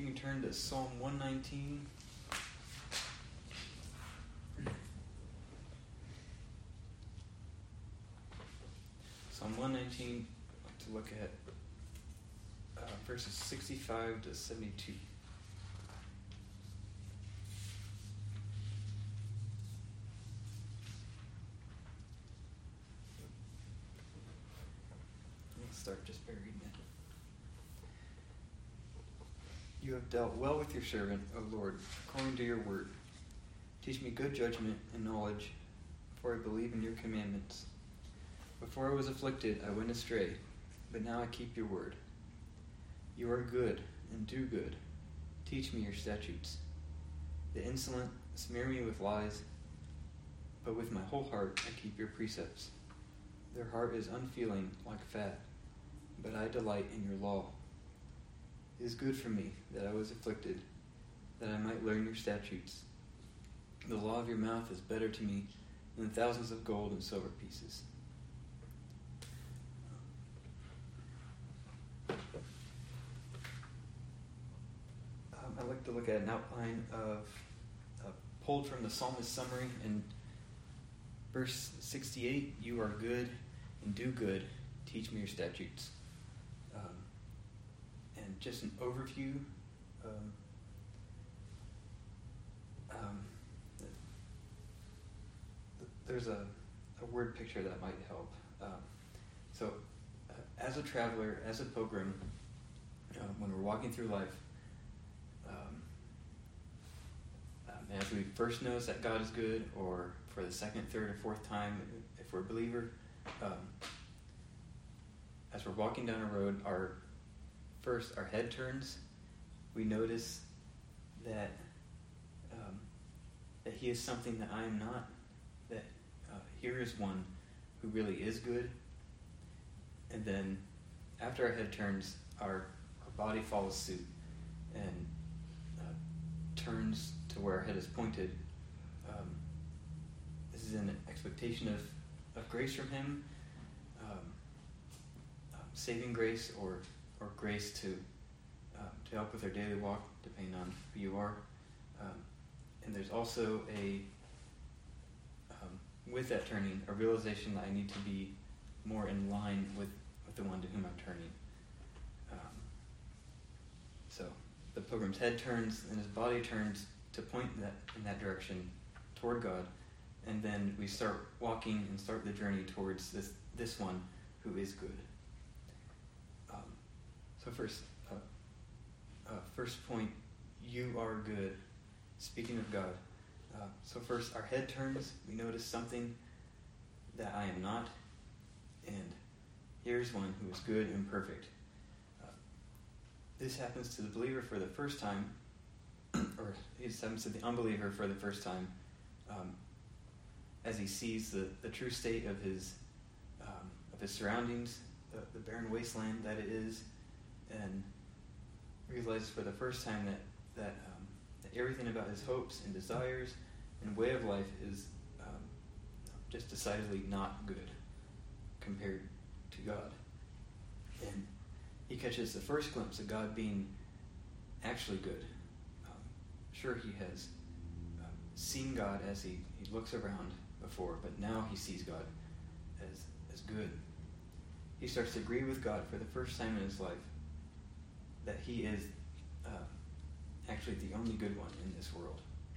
you can turn to Psalm 119. Psalm 119, I'd like to look at verses 65 to 72. Let's start just by reading it. You have dealt well with your servant, O Lord, according to your word. Teach me good judgment and knowledge, for I believe in your commandments. Before I was afflicted, I went astray, but now I keep your word. You are good and do good. Teach me your statutes. The insolent smear me with lies, but with my whole heart I keep your precepts. Their heart is unfeeling like fat, but I delight in your law. It is good for me that I was afflicted, that I might learn your statutes. The law of your mouth is better to me than thousands of gold and silver pieces. I'd like to look at an outline pulled from the psalmist's summary in verse 68. You are good and do good. Teach me your statutes. And just an overview. There's a word picture that might help. As a traveler, as a pilgrim, when we're walking through life, as we first notice that God is good, or for the second, third, or fourth time, if we're a believer, as we're walking down a road, our head turns. We notice that He is something that I am not. That here is one who really is good. And then, after our head turns, our body follows suit and turns to where our head is pointed. This is an expectation of grace from Him, saving grace or grace to help with our daily walk, depending on who you are. And there's also with that turning, a realization that I need to be more in line with the one to whom I'm turning. So the pilgrim's head turns and his body turns to point in that direction toward God, and then we start walking and start the journey towards this one who is good. First point, you are good. Speaking of God. So first, our head turns. We notice something that I am not, and here's one who is good and perfect. This happens to the believer for the first time, or it happens to the unbeliever for the first time, as he sees the true state of his surroundings, the barren wasteland that it is, and realizes for the first time that everything about his hopes and desires and way of life is just decidedly not good compared to God. And he catches the first glimpse of God being actually good. Sure, he has seen God as he looks around before, but now he sees God as good. He starts to agree with God for the first time in his life that he is actually the only good one in this world.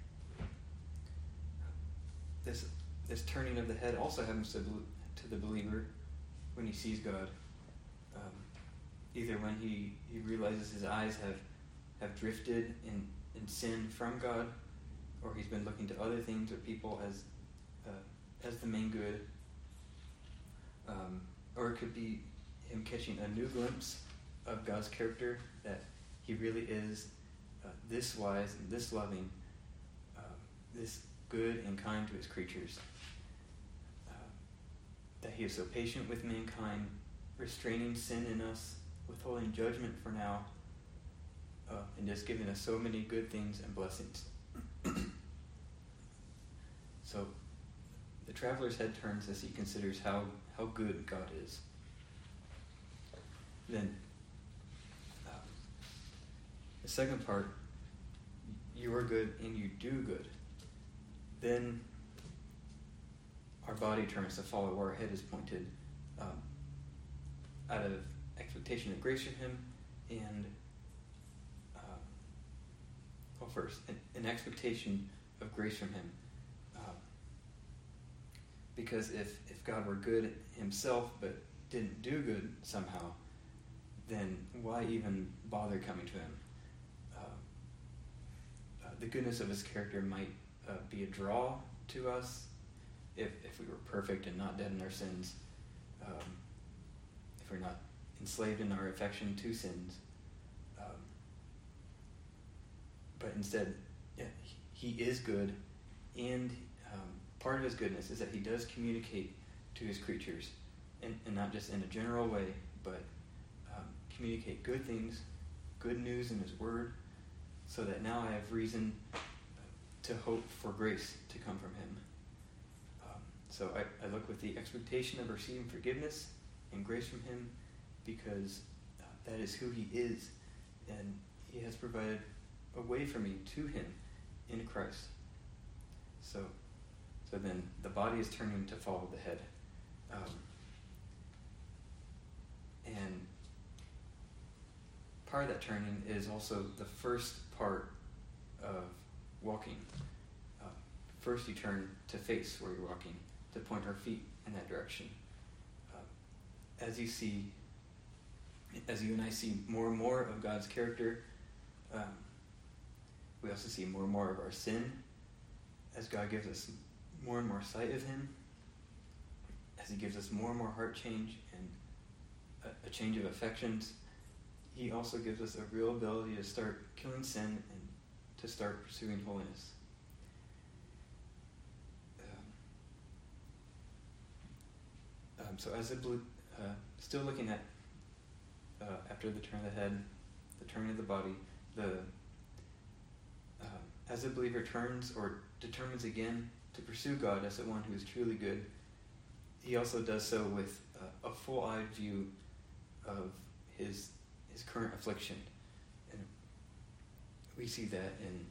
This turning of the head also happens to the believer when he sees God. Either when he realizes his eyes have drifted in sin from God, or he's been looking to other things or people as the main good, or it could be him catching a new glimpse of God's character, that he really is this wise and this loving, this good and kind to his creatures, that he is so patient with mankind, restraining sin in us, withholding judgment for now, and just giving us so many good things and blessings. So the traveler's head turns as he considers how good God is. Then the second part, you are good and you do good. Then our body turns to follow where our head is pointed, out of expectation of grace from him, and first, an expectation of grace from him. Because if God were good himself but didn't do good somehow, then why even bother coming to him? The goodness of his character might be a draw to us if we were perfect and not dead in our sins, if we're not enslaved in our affection to sins. But instead, he is good, and part of his goodness is that he does communicate to his creatures, and not just in a general way, but communicate good things, good news in his word, so that now I have reason to hope for grace to come from him. So I look with the expectation of receiving forgiveness and grace from him, because that is who he is, and he has provided a way for me to him in Christ. So then the body is turning to follow the head. And part of that turning is also the first part of walking. First you turn to face where you're walking, to point our feet in that direction. As you and I see more and more of God's character, we also see more and more of our sin, as God gives us more and more sight of him, as he gives us more and more heart change and a change of affections. He also gives us a real ability to start killing sin and to start pursuing holiness. So as still looking at after the turn of the head, the turn of the body, as a believer turns or determines again to pursue God as the one who is truly good, he also does so with a full-eyed view of his current affliction. And we see that in,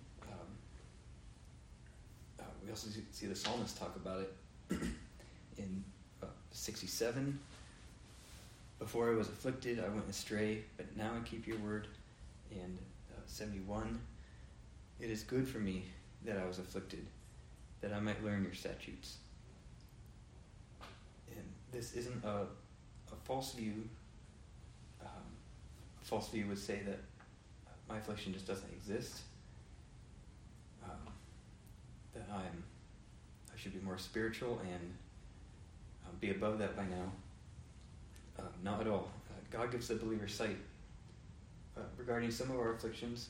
we also see the psalmist talk about it in 67. Before I was afflicted, I went astray, but now I keep your word. And 71, it is good for me that I was afflicted, that I might learn your statutes. And this isn't a false view. A false view would say that my affliction just doesn't exist, that I should be more spiritual and be above that by now. Not at all. God gives the believer sight regarding some of our afflictions,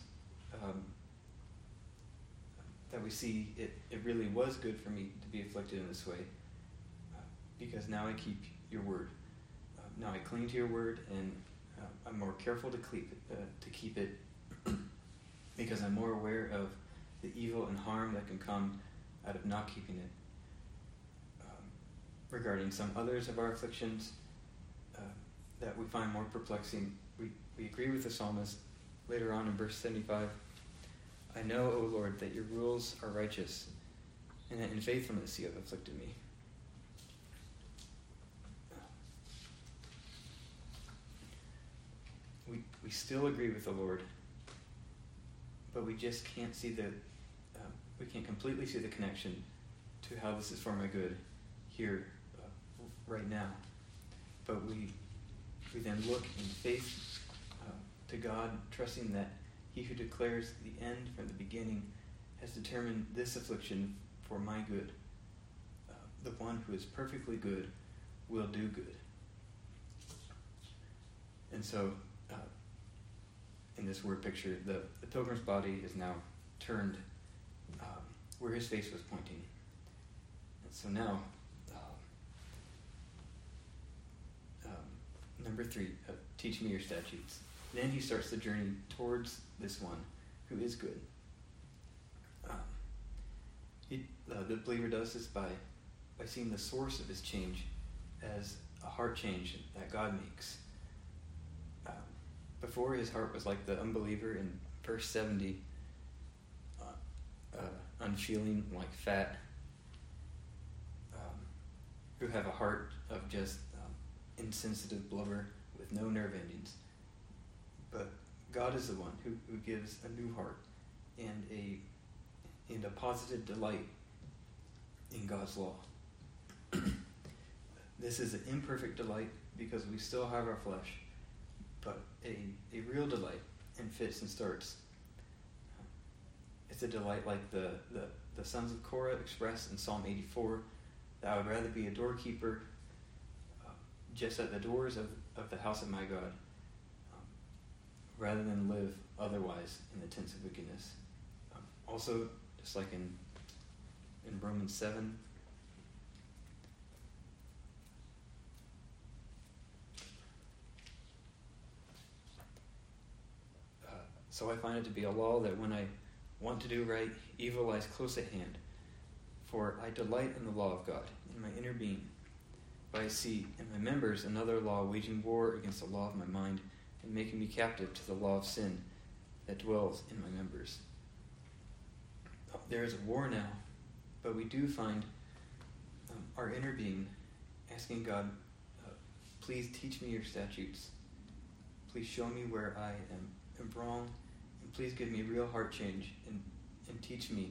that we see it really was good for me to be afflicted in this way, because now I keep your word. Now I cling to your word, and I'm more careful to keep it because I'm more aware of the evil and harm that can come out of not keeping it. Regarding some others of our afflictions that we find more perplexing, we agree with the psalmist later on in verse 75. I know, O Lord, that your rules are righteous, and that in faithfulness you have afflicted me. We still agree with the Lord, but we just can't see we can't completely see the connection to how this is for my good here right now. But we then look in faith to God, trusting that he who declares the end from the beginning has determined this affliction for my good. The one who is perfectly good will do good. And so, in this word picture, the pilgrim's body is now turned where his face was pointing. And so now, number 3, teach me your statutes. Then he starts the journey towards this one who is good. The believer does this by seeing the source of his change as a heart change that God makes. Before, his heart was like the unbeliever in verse 70, unfeeling like fat, who have a heart of just insensitive blubber with no nerve endings. But God is the one who gives a new heart and a positive delight in God's law. This is an imperfect delight because we still have our flesh, but a real delight in fits and starts. It's a delight like the sons of Korah expressed in Psalm 84, that I would rather be a doorkeeper just at the doors of the house of my God, rather than live otherwise in the tents of wickedness. Also, just like in Romans 7, so I find it to be a law that when I want to do right, evil lies close at hand. For I delight in the law of God, in my inner being. But I see in my members another law waging war against the law of my mind and making me captive to the law of sin that dwells in my members. There is a war now, but we do find our inner being asking God, please teach me your statutes. Please show me where I am wrong, and please give me real heart change and teach me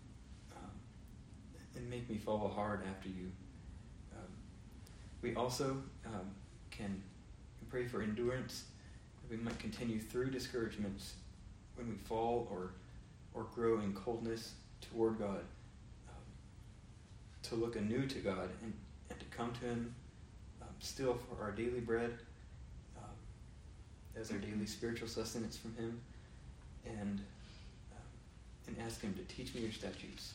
and make me follow hard after you. We also can pray for endurance. We might continue through discouragements when we fall or grow in coldness toward God, to look anew to God and to come to Him still for our daily bread, as our daily spiritual sustenance from Him, and ask Him to teach me your statutes.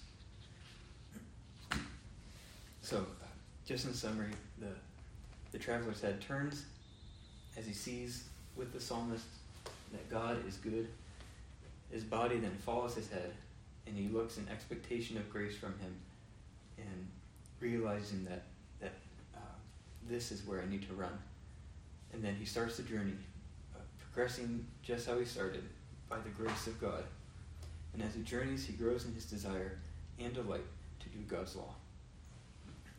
So, just in summary, the traveler's head turns as he sees with the psalmist that God is good. His body then follows his head, and he looks in expectation of grace from Him, and realizing that this is where I need to run. And then he starts the journey, progressing just how he started, by the grace of God. And as he journeys, he grows in his desire and delight to do God's law.